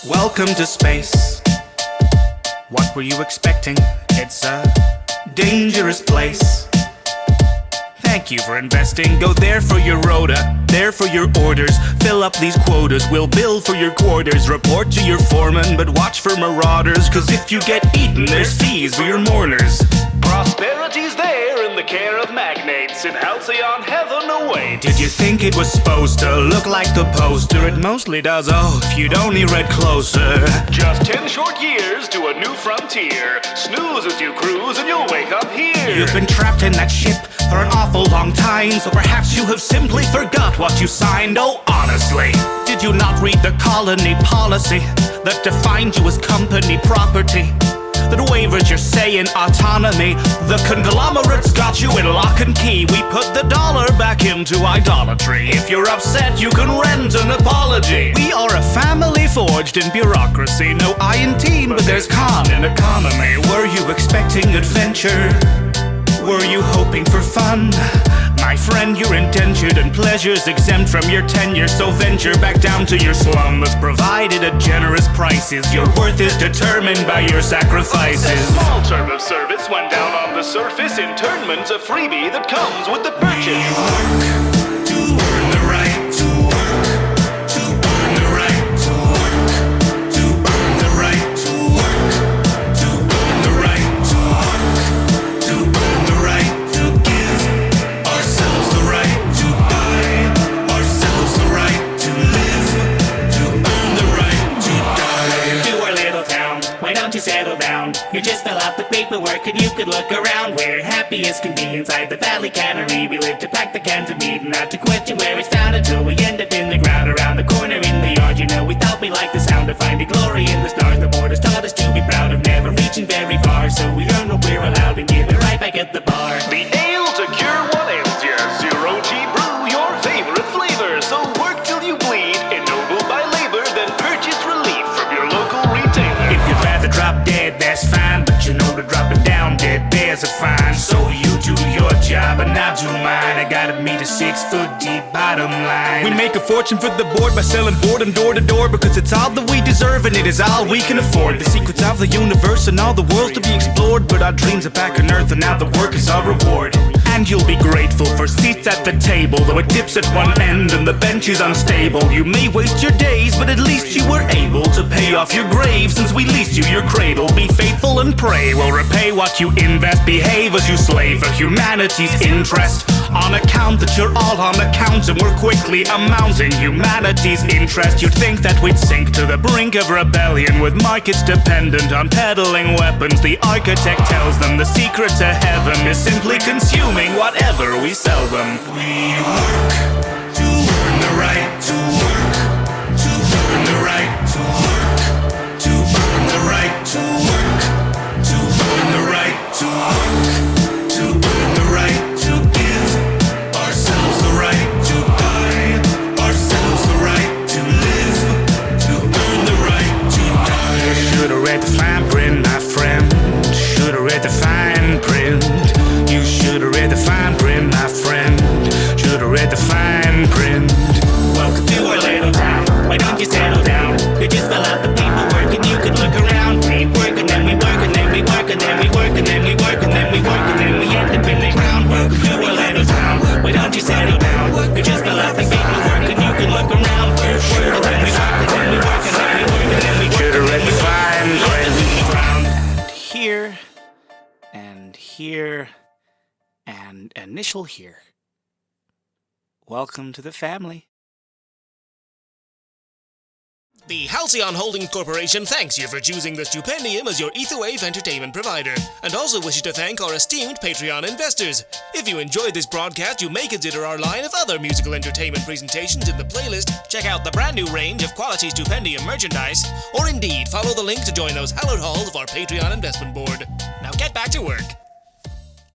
Welcome to space. What were you expecting? It's a dangerous place. Thank you for investing. Go there for your rota, there for your orders. Fill up these quotas, we'll bill for your quarters. Report to your foreman, but watch for marauders. Cause if you get eaten, there's fees for your mourners. Prosperity's there in the care of magnates. In halcyon heaven awaits. Did you think it was supposed to look like the poster? It mostly does, oh, if you'd only read closer. Just 10 short years to a new frontier. Snooze as you cruise and you'll wake up here. You've been trapped in that ship for an awful long time, so perhaps you have simply forgot what you signed. Oh, honestly, did you not read the colony policy that defined you as company property? That wavers your say in autonomy. The conglomerates got you in lock and key. We put the dollar back into idolatry. If you're upset, you can rent an apology. We are a family forged in bureaucracy. No I in team, but there's con in economy. Were you expecting adventure? Were you hoping for fun? My friend, you're indentured and pleasure's exempt from your tenure. So venture back down to your slum that's provided at generous prices. Your worth is determined by your sacrifices. A small term of service went down on the surface. Internment's a freebie that comes with the purchase. You work to earn the right to work, to earn the right to work, to earn the right to work, to earn the right to work, to earn the right to give ourselves the right to buy, ourselves the right to live, to earn the right to die. To our little town, why don't you settle down? You just fill out the paperwork and you could look around. We're happy as can be inside the Valley Cannery. We live to pack the cans of meat and not to question where it's found until we end up in the ground around the corner in the yard. You know, we thought we liked the sound of finding glory in the stars. The board has taught us to be proud of never reaching very far, so we earn what we're allowed and give it right back at the bar. The ale to cure what ails you. Zero G brew, your favorite flavor. So work till you bleed, ennobled by labor, then purchase relief from your local retailer. If you'd rather drop dead, that's fine, but you know that dropping down dead bears a fine. So you do your job and I'll do mine. I gotta meet a 6-foot deep bottom line. We make a fortune for the board by selling boredom door to door, because it's all that we deserve and it is all we can afford. The secrets of the universe and all the worlds to be explored, but our dreams are back on earth and now the work is our reward. And you'll be grateful for seats at the table, though it dips at one end and the bench is unstable. You may waste your days, but at least you were able to pay off your grave since we leased you your cradle. Be faithful and pray we'll repay what you invest. Behave as you slave for humanity's interest, on account that you're all on account and we're quickly amounting humanity's interest. You'd think that we'd sink to the brink of rebellion with markets dependent on peddling weapons. The architect tells them the secret to heaven is simply consuming whatever we sell them. We work to earn the right to work, to earn the right to work, to earn the right to work, to earn the right to work, to earn the right to give ourselves the right to buy, ourselves the right to live, to earn the right to die. You should have read the fine print, my friend. Should have read the fine print. You should have read the fine print, my friend. Should have read the fine print. Welcome to our little town, why don't you settle down? You just fill out the paperwork and you can look around. We work and then we work and then we work and then we work and then we work and then we work and then we end up in the ground. Welcome to our little town, why don't you settle down? You just fill out the paperwork and you can look around. We work and then we work and then we work and then we work and then we work. Should have read the fine print. And Here and here and initial here. Welcome to the family. The Halcyon Holdings Corporation thanks you for choosing the Stupendium as your Etherwave entertainment provider, and also wishes to thank our esteemed Patreon investors. If you enjoyed this broadcast, you may consider our line of other musical entertainment presentations in the playlist, check out the brand new range of quality Stupendium merchandise, or indeed follow the link to join those hallowed halls of our Patreon investment board. Now get back to work.